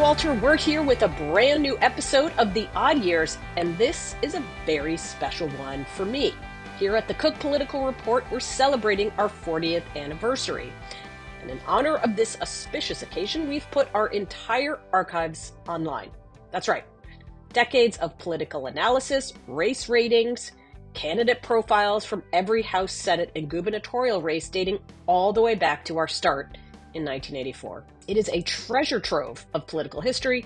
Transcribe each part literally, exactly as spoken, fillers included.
Walter. We're here with a brand new episode of The Odd Years, and this is a very special one for me. Here at the Cook Political Report, we're celebrating our fortieth anniversary. And in honor of this auspicious occasion, we've put our entire archives online. That's right. Decades of political analysis, race ratings, candidate profiles from every House, Senate, and gubernatorial race dating all the way back to our start in nineteen eighty-four. It is a treasure trove of political history,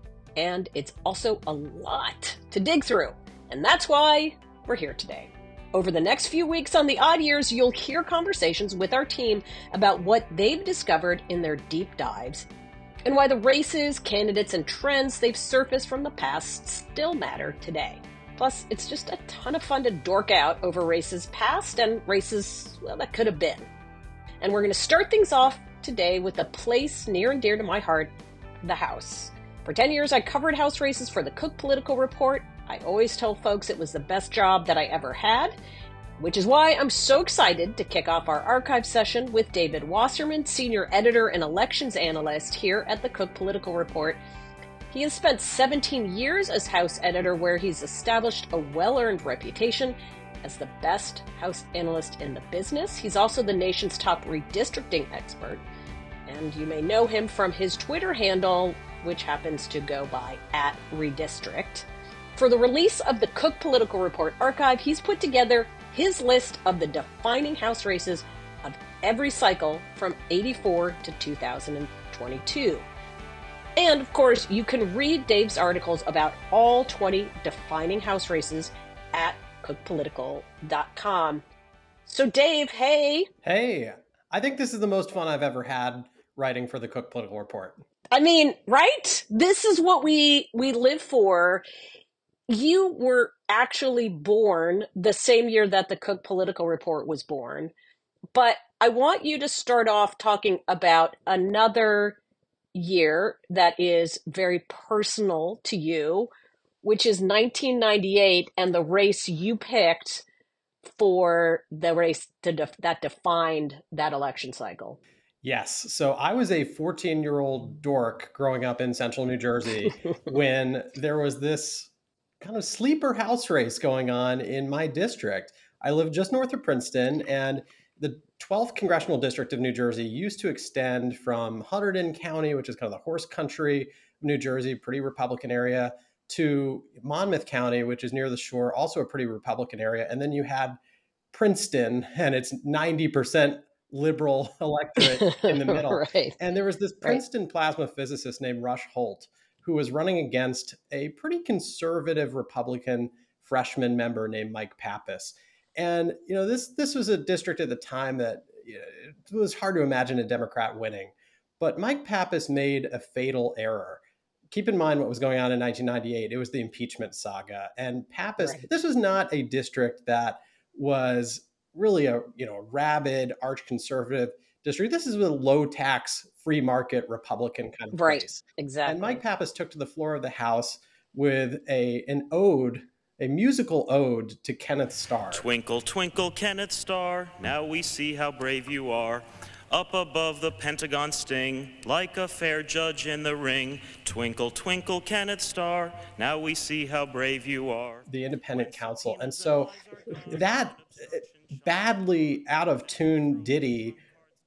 and it's also a lot to dig through. And that's why we're here today. Over the next few weeks on The Odd Years, you'll hear conversations with our team about what they've discovered in their deep dives and why the races, candidates, and trends they've surfaced from the past still matter today. Plus, it's just a ton of fun to dork out over races past and races, well, that could have been. And we're going to start things off today with a place near and dear to my heart, the House. For ten years, I covered House races for the Cook Political Report. I always tell folks it was the best job that I ever had, which is why I'm so excited to kick off our archive session with David Wasserman, Senior Editor and Elections Analyst here at the Cook Political Report. He has spent seventeen years as House Editor, where he's established a well-earned reputation as the best House analyst in the business. He's also the nation's top redistricting expert, and you may know him from his Twitter handle, which happens to go by at Redistrict. For the release of the Cook Political Report archive, he's put together his list of the defining House races of every cycle from eighty-four to two thousand twenty-two. And of course, you can read Dave's articles about all twenty defining House races at cook political dot com. So Dave, hey. Hey, I think this is the most fun I've ever had writing for the Cook Political Report. I mean, right? This is what we we live for. You were actually born the same year that the Cook Political Report was born, but I want you to start off talking about another year that is very personal to you, which is nineteen ninety-eight, and the race you picked for the race to def- that defined that election cycle. Yes. So I was a fourteen-year-old dork growing up in central New Jersey when there was this kind of sleeper house race going on in my district. I lived just north of Princeton, and the twelfth Congressional District of New Jersey used to extend from Hunterdon County, which is kind of the horse country of New Jersey, pretty Republican area, to Monmouth County, which is near the shore, also a pretty Republican area. And then you had Princeton, and it's ninety percent liberal electorate in the middle. Right. And there was this Right. Princeton plasma physicist named Rush Holt, who was running against a pretty conservative Republican freshman member named Mike Pappas. And, you know, this this was a district at the time that, you know, it was hard to imagine a Democrat winning. But Mike Pappas made a fatal error. Keep in mind what was going on in nineteen ninety-eight. It was the impeachment saga. And Pappas, Right. this was not a district that was really a, you know, rabid, arch conservative district. This is a low tax, free market Republican kind of Right. place. Exactly. And Mike Pappas took to the floor of the House with a an ode, a musical ode to Kenneth Starr. Twinkle, twinkle, Kenneth Starr, now we see how brave you are. Up above the Pentagon sting, like a fair judge in the ring. Twinkle, twinkle, Kenneth Starr, now we see how brave you are. The independent counsel. And so that badly out of tune ditty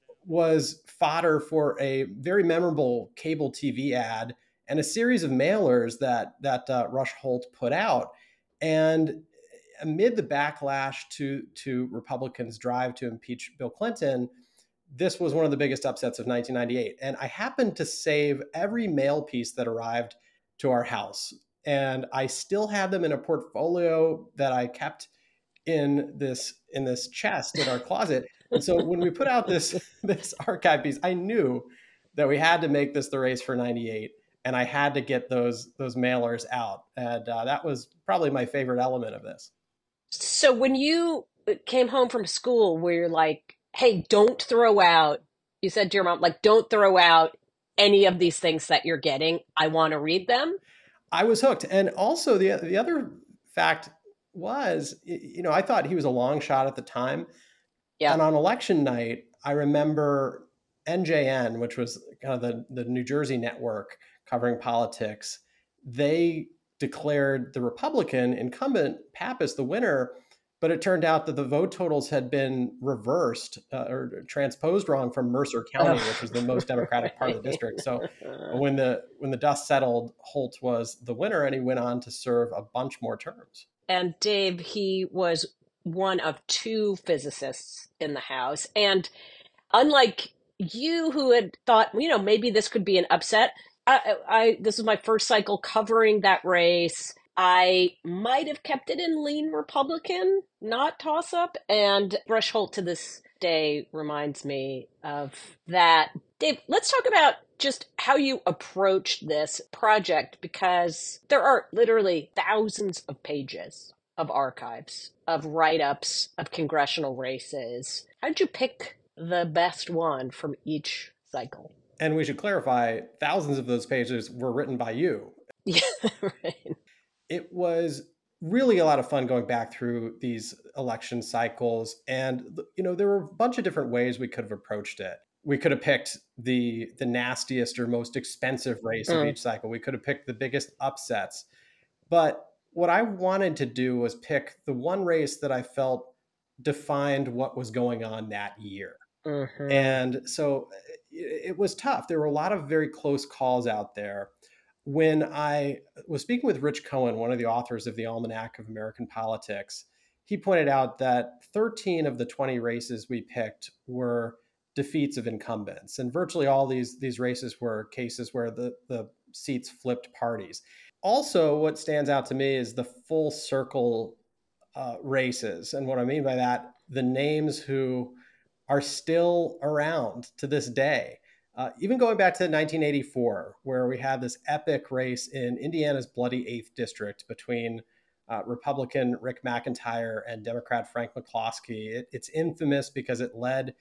was fodder for a very memorable cable T V ad and a series of mailers that that uh, Rush Holt put out. And amid the backlash to to Republicans' drive to impeach Bill Clinton, this was one of the biggest upsets of nineteen ninety-eight. And I happened to save every mail piece that arrived to our house. And I still had them in a portfolio that I kept in this in this chest in our closet. And so when we put out this this archive piece, I knew that we had to make this the race for ninety-eight, and I had to get those those mailers out. And uh, that was probably my favorite element of this. So when you came home from school, where you're like, hey, don't throw out, you said to your mom, like, don't throw out any of these things that you're getting. I want to read them. I was hooked. And also the the other fact was, you know, I thought he was a long shot at the time. Yeah. And on election night, I remember N J N, which was kind of the, the New Jersey network, covering politics, they declared the Republican incumbent Pappas the winner, but it turned out that the vote totals had been reversed uh, or transposed wrong from Mercer County, which was the most Democratic part of the district. So when the when the dust settled, Holt was the winner, and he went on to serve a bunch more terms. And Dave, he was one of two physicists in the House. And unlike you, who had thought, you know, maybe this could be an upset, I, I this was my first cycle covering that race. I might have kept it in lean Republican, not toss up. And Rush Holt to this day reminds me of that. Dave, let's talk about just how you approached this project, because there are literally thousands of pages of archives, of write-ups, of congressional races. How'd you pick the best one from each cycle? And we should clarify, thousands of those pages were written by you. Yeah, right. It was really a lot of fun going back through these election cycles. And, you know, there were a bunch of different ways we could have approached it. We could have picked the the nastiest or most expensive race mm. of each cycle. We could have picked the biggest upsets. But what I wanted to do was pick the one race that I felt defined what was going on that year. Mm-hmm. And so it, it was tough. There were a lot of very close calls out there. When I was speaking with Rich Cohen, one of the authors of the Almanac of American Politics, he pointed out that thirteen of the twenty races we picked were defeats of incumbents. And virtually all these, these races were cases where the, the seats flipped parties. Also, what stands out to me is the full circle uh, races. And what I mean by that, the names who are still around to this day. Uh, even going back to nineteen eighty-four, where we had this epic race in Indiana's bloody eighth district between uh, Republican Rick McIntyre and Democrat Frank McCloskey. It, it's infamous because it led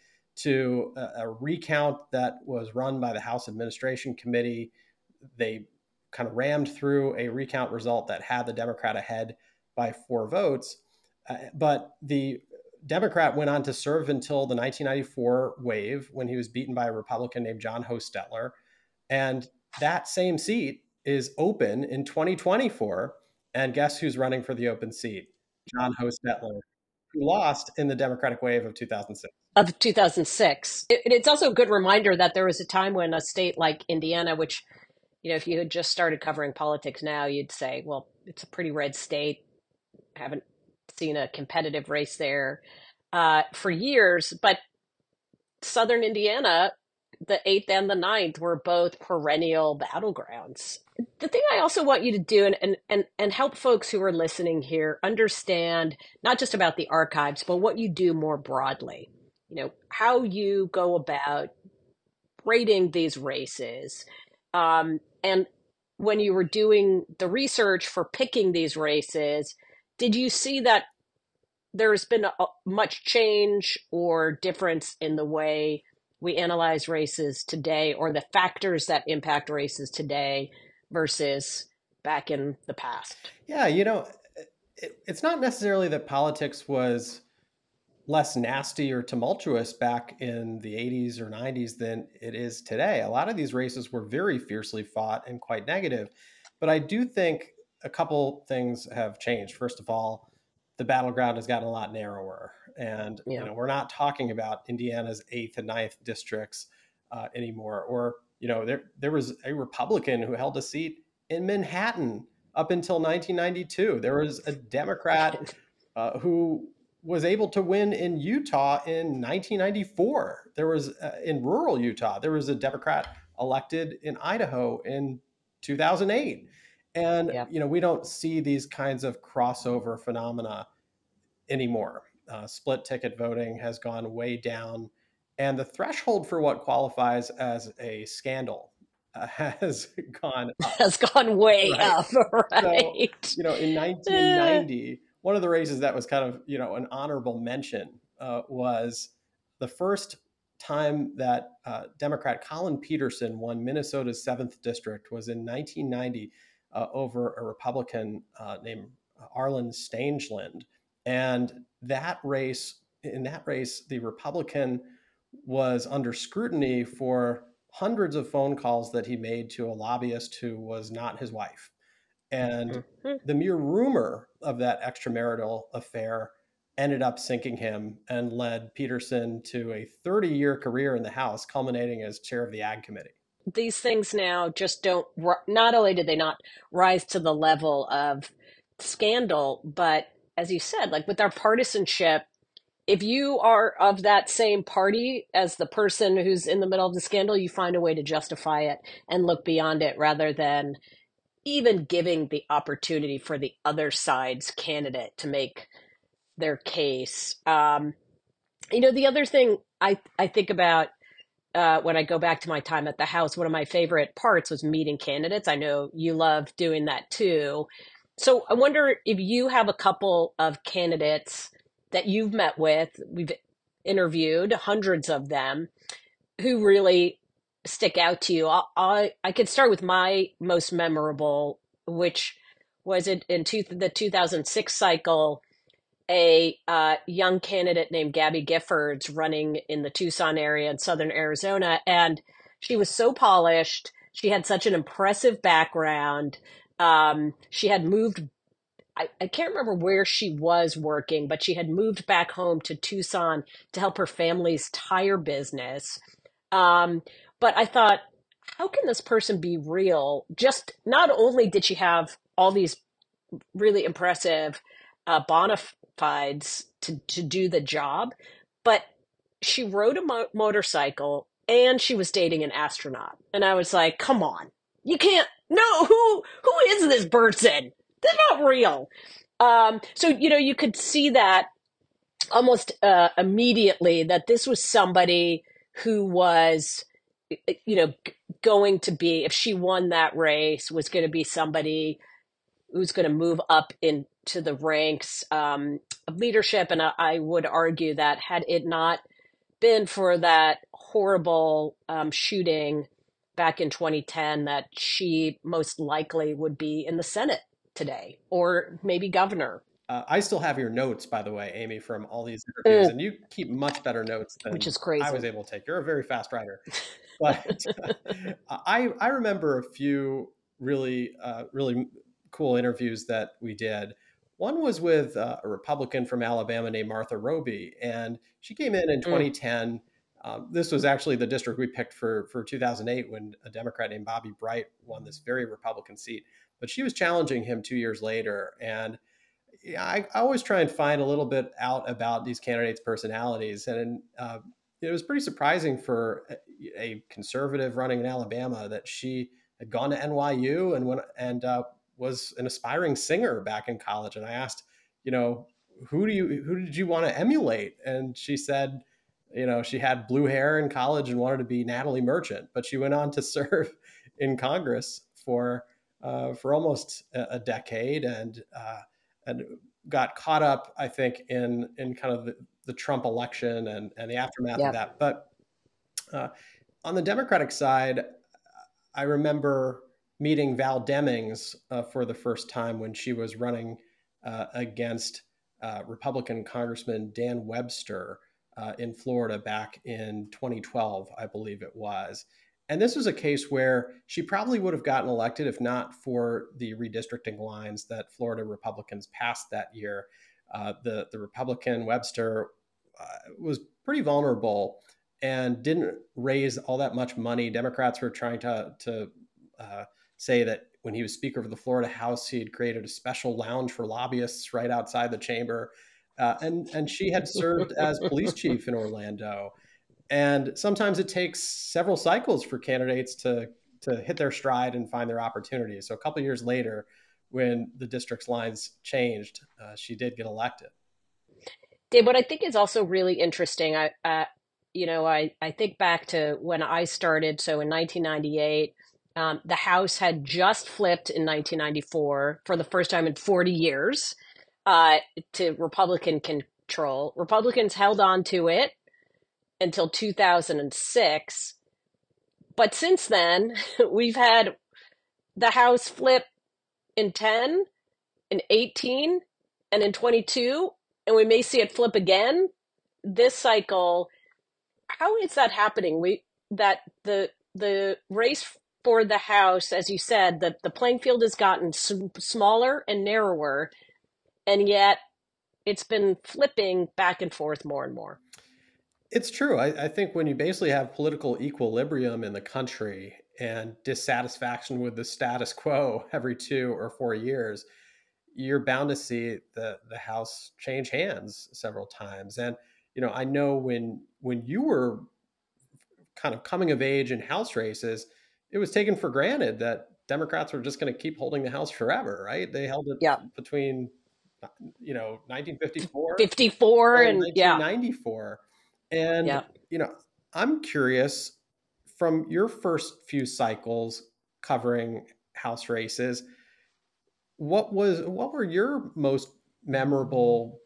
to a, a recount that was run by the House Administration Committee. They kind of rammed through a recount result that had the Democrat ahead by four votes. Uh, but the Democrat went on to serve until the nineteen ninety-four wave, when he was beaten by a Republican named John Hostetler. And that same seat is open in twenty twenty-four. And guess who's running for the open seat? John Hostetler, who lost in the Democratic wave of two thousand six. Of two thousand six. It, it's also a good reminder that there was a time when a state like Indiana, which, you know, if you had just started covering politics now, you'd say, well, it's a pretty red state. I haven't seen a competitive race there uh, for years. But Southern Indiana, the eighth and the ninth, were both perennial battlegrounds. The thing I also want you to do, and, and, and, and help folks who are listening here understand, not just about the archives, but what you do more broadly. You know, how you go about rating these races. Um, and when you were doing the research for picking these races, did you see that there's been a, much change or difference in the way we analyze races today, or the factors that impact races today versus back in the past? Yeah, you know, it, it's not necessarily that politics was less nasty or tumultuous back in the eighties or nineties than it is today. A lot of these races were very fiercely fought and quite negative. But I do think a couple things have changed. First of all, the battleground has gotten a lot narrower. And yeah. you know, we're not talking about Indiana's eighth and ninth districts uh, anymore. Or, you know, there there was a Republican who held a seat in Manhattan up until nineteen ninety-two. There was a Democrat uh, who was able to win in Utah in nineteen ninety-four. There was uh, in rural Utah, there was a Democrat elected in Idaho in two thousand eight. And, yeah. you know, we don't see these kinds of crossover phenomena anymore. Uh, split ticket voting has gone way down. And the threshold for what qualifies as a scandal uh, has gone up. Has gone way right? up, right? So, you know, in nineteen ninety, one of the races that was kind of, you know, an honorable mention uh, was the first time that uh, Democrat Colin Peterson won Minnesota's seventh district was in nineteen ninety uh, over a Republican uh, named Arlen Stangeland. And that race, in that race, the Republican was under scrutiny for hundreds of phone calls that he made to a lobbyist who was not his wife. And Mhm. the mere rumor of that extramarital affair ended up sinking him and led Peterson to a thirty year career in the House, culminating as chair of the Ag Committee. These things now just don't, not only did they not rise to the level of scandal, but as you said, like with our partisanship, if you are of that same party as the person who's in the middle of the scandal, you find a way to justify it and look beyond it rather than even giving the opportunity for the other side's candidate to make their case. Um, you know, the other thing I, I think about uh, when I go back to my time at the House, one of my favorite parts was meeting candidates. I know you love doing that too. So I wonder if you have a couple of candidates that you've met with, we've interviewed hundreds of them, who really stick out to you. I, I, I could start with my most memorable, which was it in two, the two thousand six cycle, a uh, young candidate named Gabby Giffords running in the Tucson area in southern Arizona. And she was so polished. She had such an impressive background. Um, she had moved, I, I can't remember where she was working, but she had moved back home to Tucson to help her family's tire business. Um, but I thought, how can this person be real? Just not only did she have all these really impressive uh, bona fides to, to do the job, but she rode a mo- motorcycle and she was dating an astronaut. And I was like, come on, you can't, no, who, who is this person? They're not real. Um, so, you know, you could see that almost uh, immediately that this was somebody who was, you know, going to be, if she won that race, was going to be somebody who's going to move up into the ranks um, of leadership. And I, I would argue that had it not been for that horrible um, shooting back in twenty ten, that she most likely would be in the Senate today, or maybe governor. Uh, I still have your notes, by the way, Amy, from all these interviews, Mm, and you keep much better notes which than is I was crazy. able to take. You're a very fast writer. But I I remember a few really uh, really cool interviews that we did. One was with uh, a Republican from Alabama named Martha Roby, and she came in in Mm. twenty ten. Um, this was actually the district we picked for for two thousand eight when a Democrat named Bobby Bright won this very Republican seat. But she was challenging him two years later, and yeah, I, I always try and find a little bit out about these candidates' personalities, and uh, it was pretty surprising for a, a conservative running in Alabama that she had gone to N Y U and went and uh, was an aspiring singer back in college. And I asked, you know, who do you who did you want to emulate? And she said, you know, she had blue hair in college and wanted to be Natalie Merchant, but she went on to serve in Congress for uh, for almost a, a decade and. Uh, and got caught up, I think, in in kind of the, the Trump election and, and the aftermath of Yep. that. But uh, on the Democratic side, I remember meeting Val Demings uh, for the first time when she was running uh, against uh, Republican Congressman Dan Webster uh, in Florida back in twenty twelve, I believe it was. And this was a case where she probably would have gotten elected if not for the redistricting lines that Florida Republicans passed that year. Uh, the, the Republican Webster uh, was pretty vulnerable and didn't raise all that much money. Democrats were trying to to uh, say that when he was Speaker of the Florida House, he had created a special lounge for lobbyists right outside the chamber, uh, and and she had served as police chief in Orlando. And sometimes it takes several cycles for candidates to to hit their stride and find their opportunities. So a couple of years later, when the district's lines changed, uh, she did get elected. Dave, what I think is also really interesting, I, uh, you know, I, I think back to when I started. So in nineteen ninety-eight, um, the House had just flipped in nineteen ninety-four for the first time in forty years uh, to Republican control. Republicans held on to it until two thousand six. But since then, we've had the House flip in ten, in eighteen, and in twenty-two, and we may see it flip again this cycle. How is that happening? We that the the race for the House, as you said, the, the playing field has gotten s- smaller and narrower, and yet it's been flipping back and forth more and more. It's true. I, I think when you basically have political equilibrium in the country and dissatisfaction with the status quo every two or four years, you're bound to see the the house change hands several times. And you know, I know when when you were kind of coming of age in house races, it was taken for granted that Democrats were just going to keep holding the house forever, right? They held it Yeah. between you know nineteen fifty-four fifty-four till and yeah, nineteen ninety-four. And yeah. you know, I'm curious, from your first few cycles covering house races, what was what were your most memorable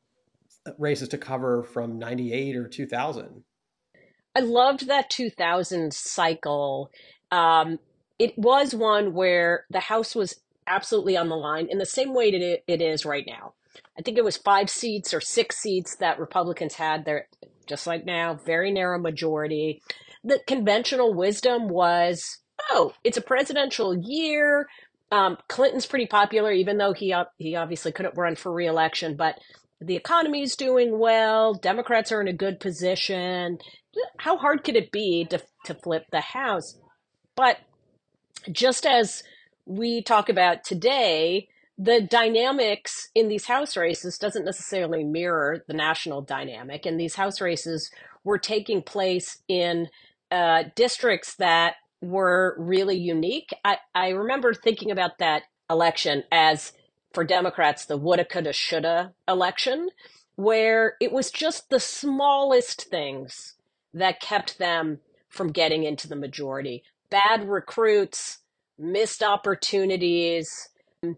races to cover from ninety-eight or two thousand? I loved that two thousand cycle. Um, it was one where the House was absolutely on the line in the same way that it, it is right now. I think it was five seats or six seats that Republicans had there, just like now, very narrow majority. The conventional wisdom was, oh, it's a presidential year. Um, Clinton's pretty popular, even though he he obviously couldn't run for reelection. But the economy is doing well. Democrats are in a good position. How hard could it be to to flip the House? But just as we talk about today, the dynamics in these House races doesn't necessarily mirror the national dynamic. And these House races were taking place in uh, districts that were really unique. I, I remember thinking about that election as, for Democrats, the woulda, coulda, shoulda election, where it was just the smallest things that kept them from getting into the majority. Bad recruits, missed opportunities.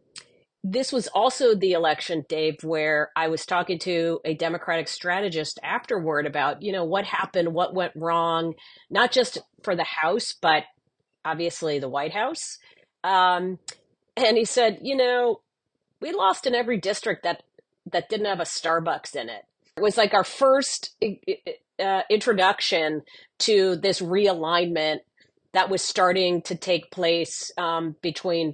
This was also the election, Dave, where I was talking to a Democratic strategist afterward about, you know, what happened, what went wrong, not just for the House, but obviously the White House. Um, and he said, you know, we lost in every district that that didn't have a Starbucks in it. It was like our first uh, introduction to this realignment that was starting to take place um, between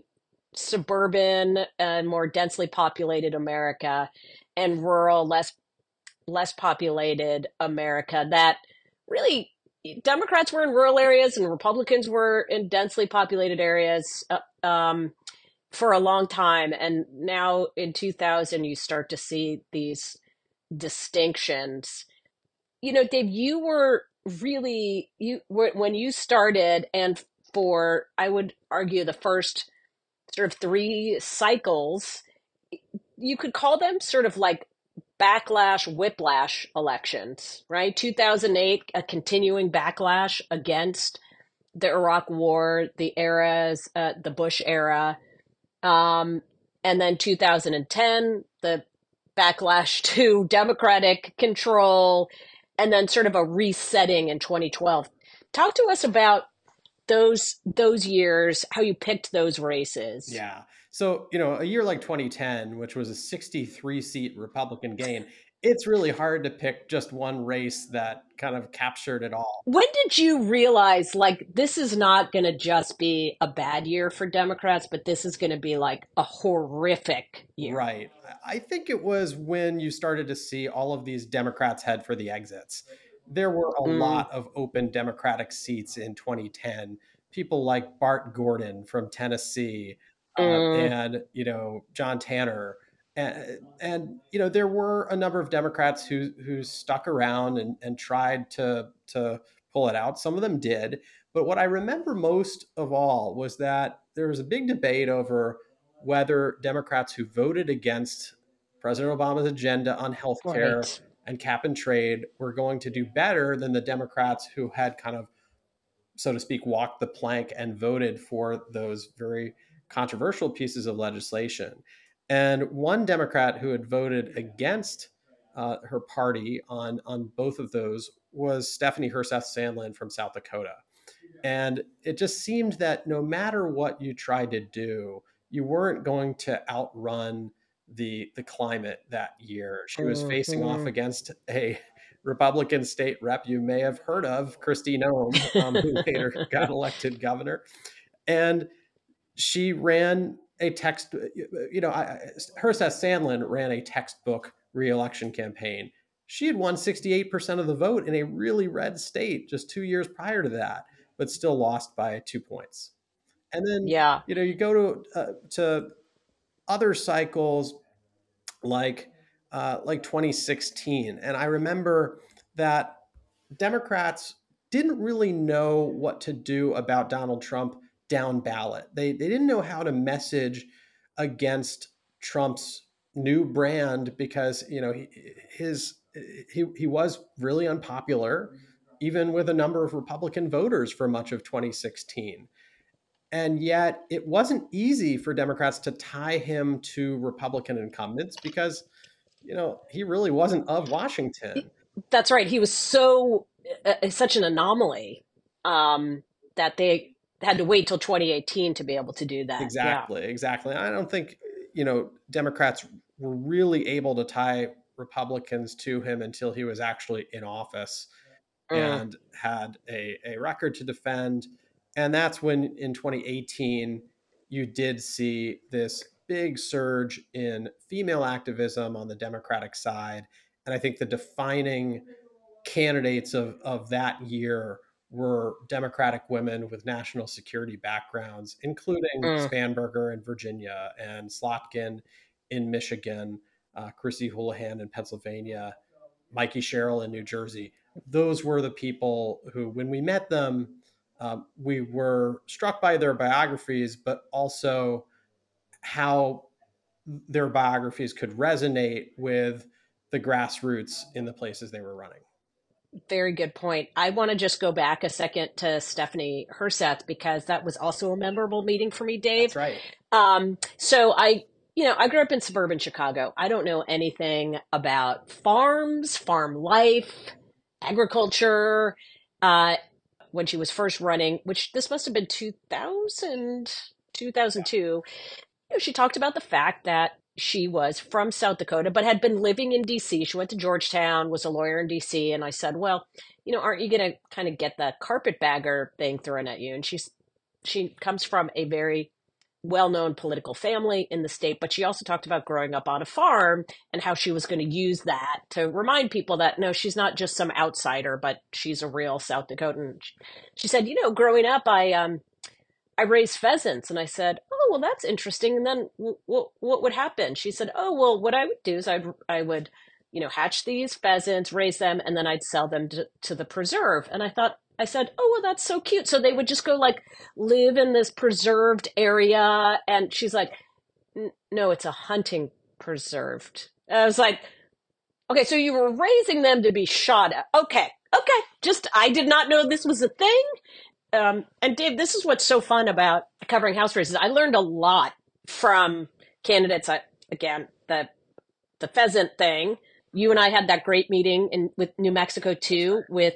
suburban and more densely populated America and rural, less less populated America. That really Democrats were in rural areas and Republicans were in densely populated areas uh, um, for a long time. And now in two thousand, you start to see these distinctions. You know, Dave, you were really you were when you started, and for I would argue the first sort of three cycles, you could call them sort of like backlash, whiplash elections, right? two thousand eight, a continuing backlash against the Iraq War, the eras, uh, the Bush era. Um, and then two thousand ten, the backlash to Democratic control, and then sort of a resetting in twenty twelve. Talk to us about those those years, how you picked those races. Yeah. So, you know, a year like twenty ten, which was a sixty-three seat Republican gain, it's really hard to pick just one race that kind of captured it all. When did you realize, like, this is not going to just be a bad year for Democrats, but this is going to be like a horrific year? Right. I think it was when you started to see all of these Democrats head for the exits. There were a Mm, lot of open Democratic seats in twenty ten. People like Bart Gordon from Tennessee, uh, mm, and you know John Tanner, and, and you know there were a number of Democrats who who stuck around and, and tried to to pull it out. Some of them did, but what I remember most of all was that there was a big debate over whether Democrats who voted against President Obama's agenda on healthcare right. and cap and trade were going to do better than the Democrats who had kind of, so to speak, walked the plank and voted for those very controversial pieces of legislation. And one Democrat who had voted against uh, her party on, on both of those was Stephanie Herseth Sandlin from South Dakota. And it just seemed that no matter what you tried to do, you weren't going to outrun the the climate that year. She was facing off Hmm. against a Republican state rep you may have heard of, Kristi Noem, um, who later got elected governor. And she ran a text, you know, Herseth Sandlin ran a textbook reelection campaign. She had won sixty-eight percent of the vote in a really red state just two years prior to that, but still lost by two points. And then, yeah. you know, you go to uh, to other cycles like uh, like twenty sixteen, and I remember that Democrats didn't really know what to do about Donald Trump down ballot. They they didn't know how to message against Trump's new brand because, you know, his he he was really unpopular, even with a number of Republican voters for much of twenty sixteen. And yet it wasn't easy for Democrats to tie him to Republican incumbents because, you know, he really wasn't of Washington. That's right. He was so uh, such an anomaly um, that they had to wait till twenty eighteen to be able to do that. Exactly, yeah. exactly. I don't think, you know, Democrats were really able to tie Republicans to him until he was actually in office Mm. and had a, a record to defend. And that's when in twenty eighteen, you did see this big surge in female activism on the Democratic side. And I think the defining candidates of, of that year were Democratic women with national security backgrounds, including Mm. Spanberger in Virginia and Slotkin in Michigan, uh, Chrissy Houlihan in Pennsylvania, Mikey Sherrill in New Jersey. Those were the people who, when we met them, um, we were struck by their biographies, but also how their biographies could resonate with the grassroots in the places they were running. Very good point. I want to just go back a second to Stephanie Herseth because that was also a memorable meeting for me, Dave. That's right. Um, so I, you know, I grew up in suburban Chicago. I don't know anything about farms, farm life, agriculture. Uh, when she was first running, which this must have been two thousand, two thousand two, you know, she talked about the fact that she was from South Dakota, but had been living in D C. She went to Georgetown, was a lawyer in D C. And I said, well, you know, aren't you going to kind of get the carpetbagger thing thrown at you? And she's, she comes from a very well-known political family in the state, but she also talked about growing up on a farm and how she was going to use that to remind people that, no, she's not just some outsider, but she's a real South Dakotan. She said, you know, growing up, I, um, I raised pheasants. And I said, oh, well, that's interesting. And then what, what would happen? She said, oh, well, what I would do is I'd, I would, you know, hatch these pheasants, raise them, and then I'd sell them to, to the preserve. And I thought, I said, oh, well, that's so cute. So they would just go like live in this preserved area. And she's like, no, it's a hunting preserved. And I was like, okay, so you were raising them to be shot at. Okay. Okay. Just, I did not know this was a thing. Um, and Dave, this is what's so fun about covering House races. I learned a lot from candidates. I, again, the the pheasant thing. You and I had that great meeting in with New Mexico too, with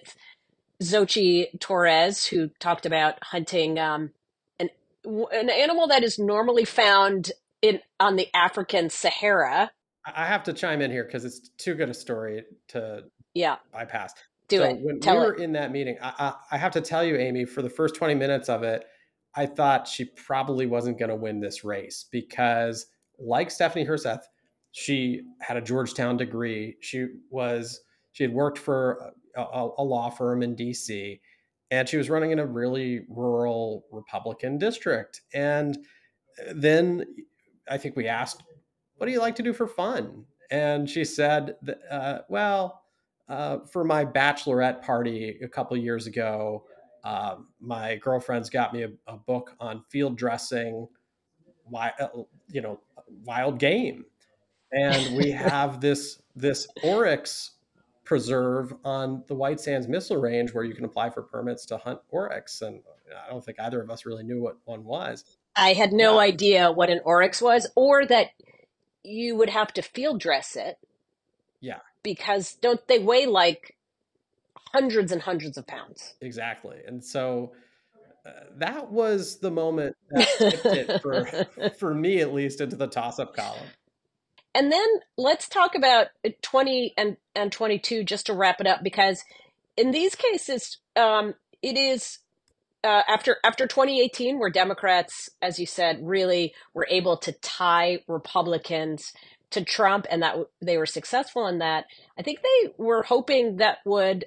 Xochitl Torres, who talked about hunting um, an an animal that is normally found in on the African Sahara. I have to chime in here because it's too good a story to yeah. bypass. Do so it. when Tell we were it. in that meeting, I, I, I have to tell you, Amy, for the first twenty minutes of it, I thought she probably wasn't going to win this race because, like Stephanie Herseth, she had a Georgetown degree. She was she had worked for a, a law firm in D C, and she was running in a really rural Republican district. And then I think we asked, "What do you like to do for fun?" And she said, uh, "Well." Uh, for my bachelorette party a couple of years ago, uh, my girlfriends got me a, a book on field dressing, wi- uh, you know, wild game, and we have this this oryx preserve on the White Sands Missile Range where you can apply for permits to hunt oryx. And I don't think either of us really knew what one was. I had no Yeah. idea what an oryx was, or that you would have to field dress it. Yeah. Because don't they weigh like hundreds and hundreds of pounds? Exactly. And so uh, that was the moment that tipped it for, for me, at least, into the toss-up column. And then let's talk about twenty and, and twenty-two just to wrap it up, because in these cases, um, it is uh, after after twenty eighteen, where Democrats, as you said, really were able to tie Republicans to Trump, and that w- they were successful in that. I think they were hoping that would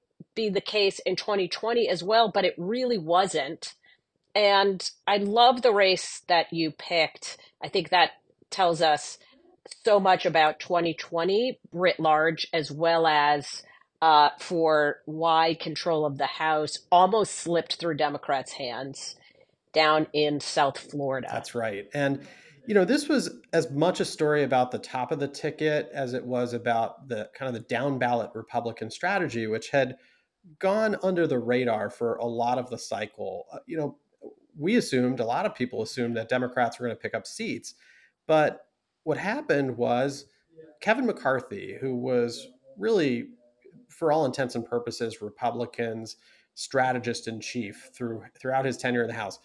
be the case in twenty twenty as well, but it really wasn't. And I love the race that you picked. I think that tells us so much about twenty twenty writ large, as well as uh, for why control of the House almost slipped through Democrats' hands down in South Florida. That's right. And, you know, this was as much a story about the top of the ticket as it was about the kind of the down ballot Republican strategy, which had gone under the radar for a lot of the cycle. Uh, you know, we assumed, a lot of people assumed that Democrats were going to pick up seats. But what happened was Kevin McCarthy, who was really, for all intents and purposes, Republicans' strategist in chief through throughout his tenure in the House,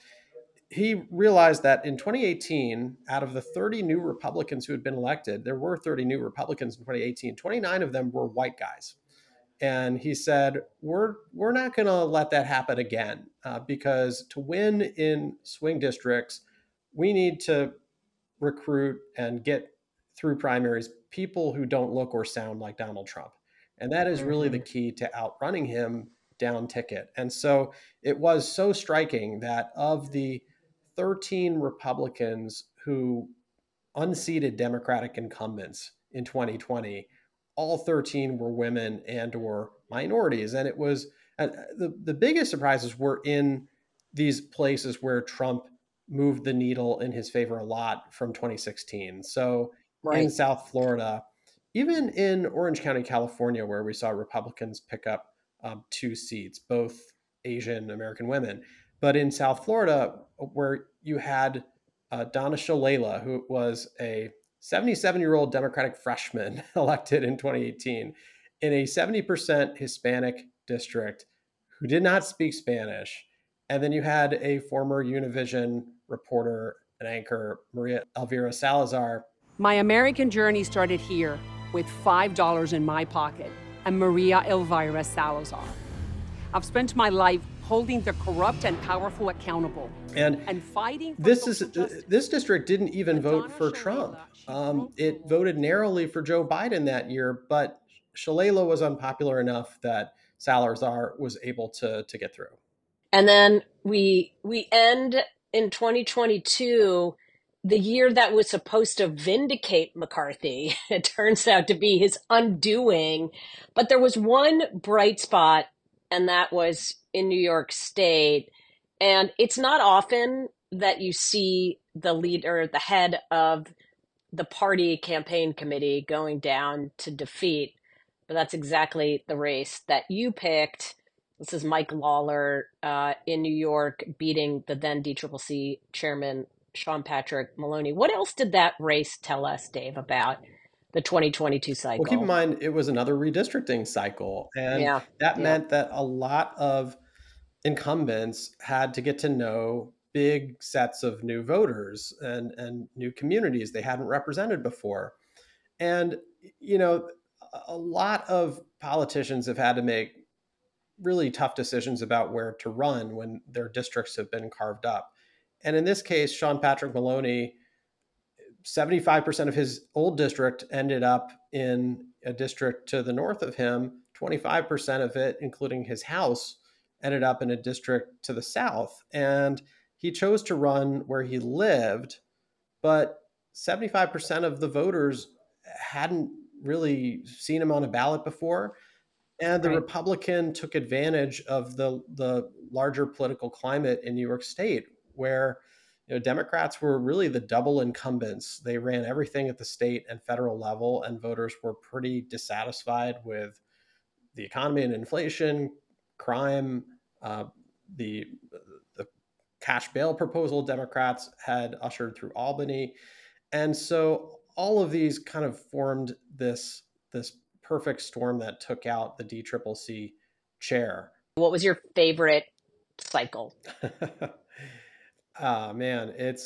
he realized that in twenty eighteen, out of the thirty new Republicans who had been elected, there were thirty new Republicans in twenty eighteen, twenty-nine of them were white guys. And he said, we're, we're not going to let that happen again, uh, because to win in swing districts, we need to recruit and get through primaries people who don't look or sound like Donald Trump. And that is really the key to outrunning him down ticket. And so it was so striking that of the thirteen Republicans who unseated Democratic incumbents in twenty twenty, all thirteen were women and or minorities. And it was uh, the, the biggest surprises were in these places where Trump moved the needle in his favor a lot from twenty sixteen. So Right. in South Florida, even in Orange County, California, where we saw Republicans pick up um, two seats, both Asian American women. But in South Florida, where you had uh, Donna Shalala, who was a seventy-seven-year-old Democratic freshman elected in twenty eighteen in a seventy percent Hispanic district who did not speak Spanish. And then you had a former Univision reporter and anchor, Maria Elvira Salazar. My American journey started here with five dollars in my pocket and Maria Elvira Salazar. I've spent my life holding the corrupt and powerful accountable and, and fighting for this is justice. This district didn't even vote for Trump. Um, it voted narrowly for Joe Biden that year, but Shalala was unpopular enough that Salazar was able to to get through. And then we we end in twenty twenty-two, the year that was supposed to vindicate McCarthy. It turns out to be his undoing. But there was one bright spot, and that was in New York State. And it's not often that you see the leader, the head of the party campaign committee going down to defeat. But that's exactly the race that you picked. This is Mike Lawler uh, in New York beating the then D C C C chairman, Sean Patrick Maloney. What else did that race tell us, Dave, about the twenty twenty-two cycle? Well, keep in mind, it was another redistricting cycle. And Yeah, that yeah. meant that a lot of incumbents had to get to know big sets of new voters and, and new communities they hadn't represented before. And, you know, a lot of politicians have had to make really tough decisions about where to run when their districts have been carved up. And in this case, Sean Patrick Maloney, seventy-five percent of his old district ended up in a district to the north of him. twenty-five percent of it, including his house, ended up in a district to the south. And he chose to run where he lived, but seventy-five percent of the voters hadn't really seen him on a ballot before. And the Right. Republican took advantage of the, the larger political climate in New York State, where you know, Democrats were really the double incumbents. They ran everything at the state and federal level, and voters were pretty dissatisfied with the economy and inflation, crime, uh, the the cash bail proposal Democrats had ushered through Albany. And so all of these kind of formed this, this perfect storm that took out the D C C C chair. What was your favorite cycle? Ah, man, it's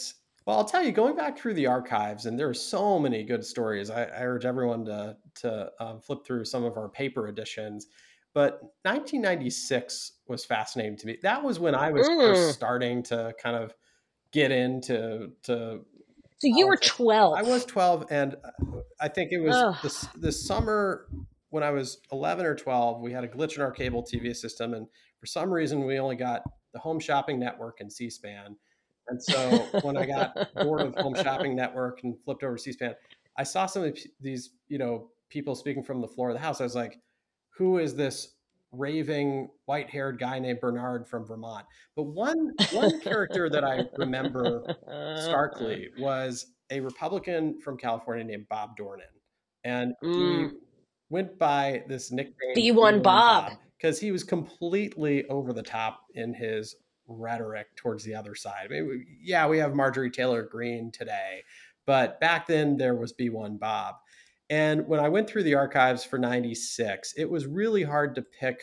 Well, I'll tell you, going back through the archives, and there are so many good stories. I, I urge everyone to to um, flip through some of our paper editions. But nineteen ninety-six was fascinating to me. That was when I was first Mm. starting to kind of get into to So you were politics. twelve. I was twelve, and I think it was Ugh. this this summer when I was eleven or twelve. We had a glitch in our cable T V system, and for some reason, we only got the Home Shopping Network and C-SPAN. And so when I got bored of Home Shopping Network and flipped over to C-SPAN, I saw some of these, you know, people speaking from the floor of the house. I was like, who is this raving white-haired guy named Bernard from Vermont? But one one character that I remember starkly was a Republican from California named Bob Dornan. And he Mm. went by this nickname B one Bob. because he was completely over the top in his rhetoric towards the other side. I mean, we- yeah, we have Marjorie Taylor Greene today, but back then there was B one Bob. And when I went through the archives for ninety-six, it was really hard to pick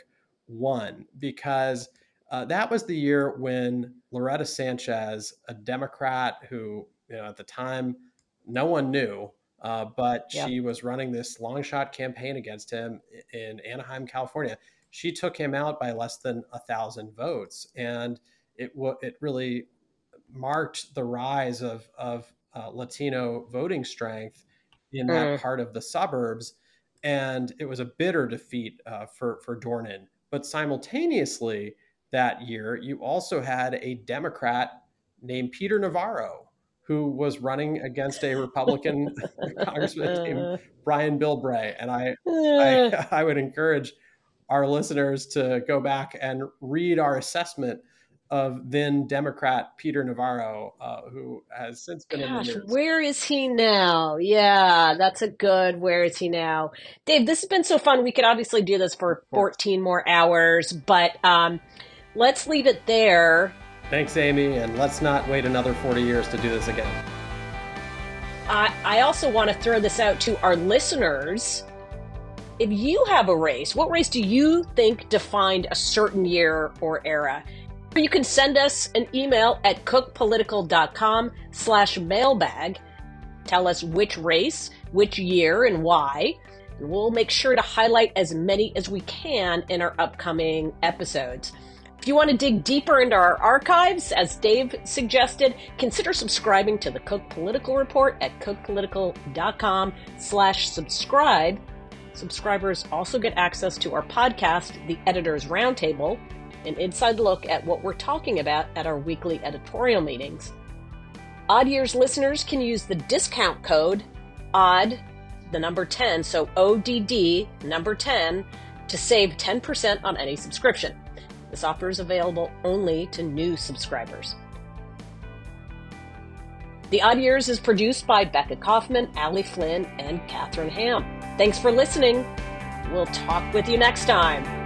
one because uh, that was the year when Loretta Sanchez, a Democrat who, you know, at the time no one knew, uh, but Yeah. she was running this long shot campaign against him in Anaheim, California. She took him out by less than a thousand votes, and it w- it really marked the rise of of uh, Latino voting strength in that Mm. part of the suburbs, and it was a bitter defeat uh, for for Dornan. But simultaneously that year, you also had a Democrat named Peter Navarro who was running against a Republican congressman named Brian Bilbray, and I I, I would encourage our listeners to go back and read our assessment of then Democrat Peter Navarro, uh, who has since been Gosh, in the news. where is he now? Yeah, that's a good where is he now? Dave, this has been so fun. We could obviously do this for fourteen more hours, but um, let's leave it there. Thanks, Amy, and let's not wait another forty years to do this again. I, I also want to throw this out to our listeners. If you have a race, what race do you think defined a certain year or era? You can send us an email at cookpolitical.com slash mailbag. Tell us which race, which year, and why. And we'll make sure to highlight as many as we can in our upcoming episodes. If you want to dig deeper into our archives, as Dave suggested, consider subscribing to the Cook Political Report at cookpolitical.com slash subscribe. Subscribers also get access to our podcast, The Editor's Roundtable, an inside look at what we're talking about at our weekly editorial meetings. Odd Years listeners can use the discount code ODD, the number ten, so O D D, number ten, to save ten percent on any subscription. This offer is available only to new subscribers. The Odd Years is produced by Becca Kaufman, Allie Flynn, and Catherine Ham. Thanks for listening. We'll talk with you next time.